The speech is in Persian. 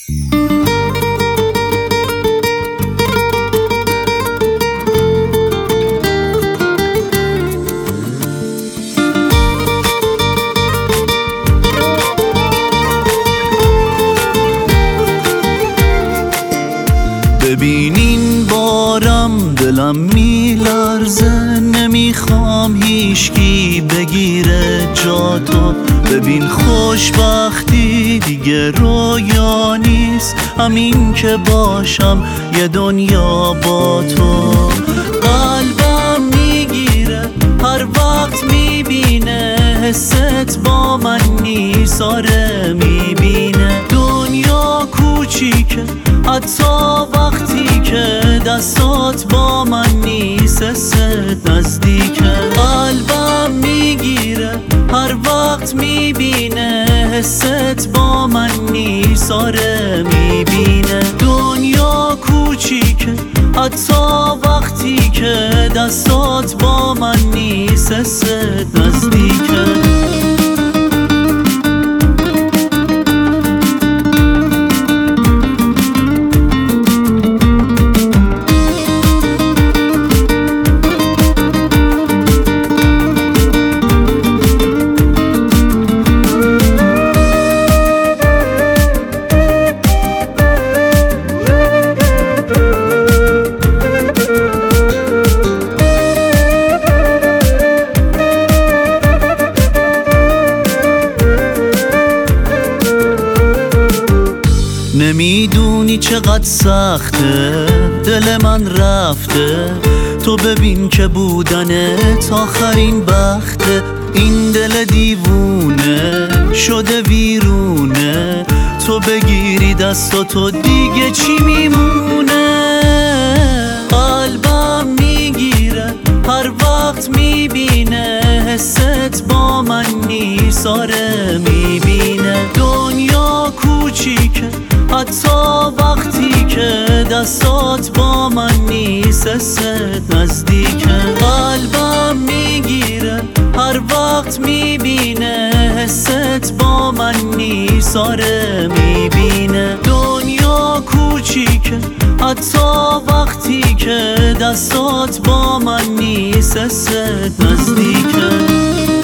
ببینین بارم دلم میلرزه، نمیخوام هیچکی بگیره جاتو. ببین خوشبختی دیگه رویا نیست، همین که باشم یه دنیا با تو. قلبم میگیره هر وقت میبینه حست با من نیست، آره میبینه دنیا کوچیکه حتی وقتی که دستات با من نیست، حست نزدیکه. قلبم میگیره هر وقت میبینه حست با من نیست، آره میبینه دنیا کوچیکه حتی وقتی که دستات با من نیست، حست نزدیکه. نمیدونی چقدر سخته دل من رفته، تو ببین که بودنت آخرین بخته. این دل دیوونه شده ویرونه، تو بگیری دستاتو دیگه چی میمونه. قلبم میگیره هر وقت میبینه حست با من نیست، آره میبینه دنیا کوچیکه حتی وقتی که دستات با من نیست، حست نزدیکه. قلبم میگیره هر وقت میبینه حست با من نیست، آره میبینه دنیا کوچیکه حتی وقتی که دستات با من نیست، حست نزدیکه.